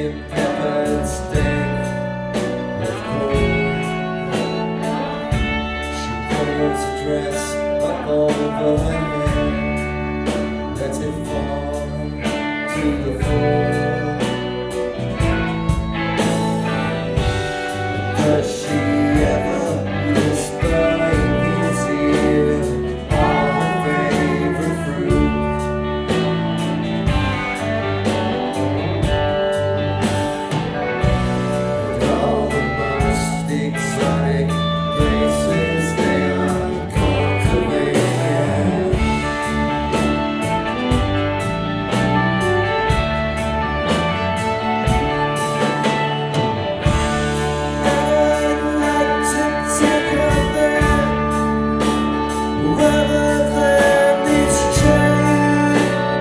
peppered steak with corn. She pulls a dress up over her head, lets it fall to the floor. Does she ever whisper in his ear all her favorite fruit? And all the most exotic places they are cultivated. I'd like to take her there, rather than this chain.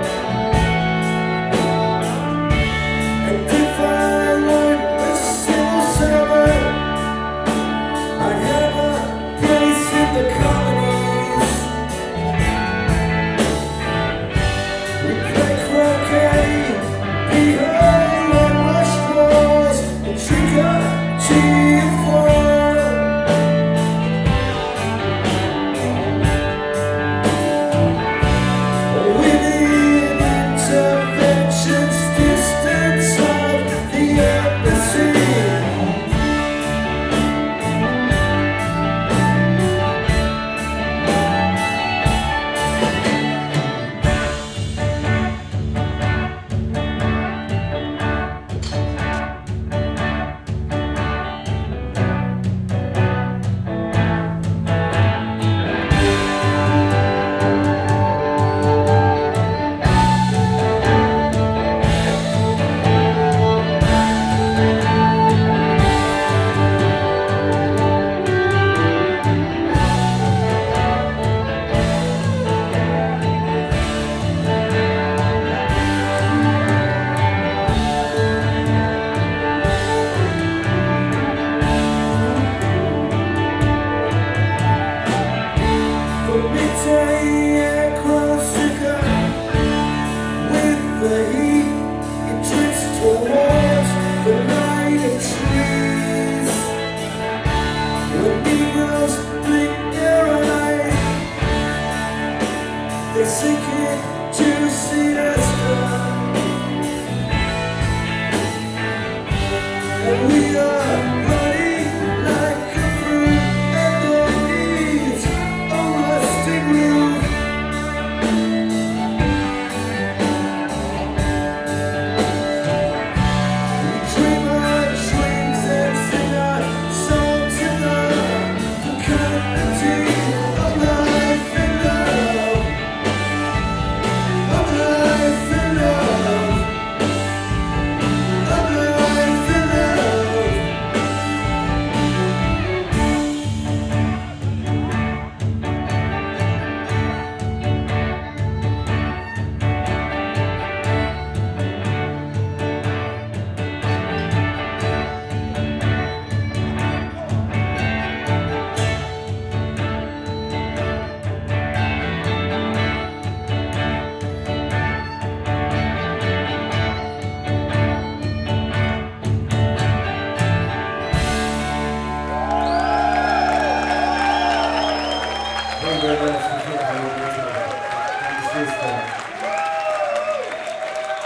And if I learned a civil servant, I'd have a place in the colonies. We play croquet behind whitewashed walls and drink our tea and fall. With the intervention's distance of the embassy. With the heat, it drifts towards the light of trees. When Negroes blink their eyes, they sink into see us come. And we are running like a fruit and their needs a rusted roof. We dream our dreams and sing our songs in love, the community of life and love, of life and love, of life and love. Thank you very much.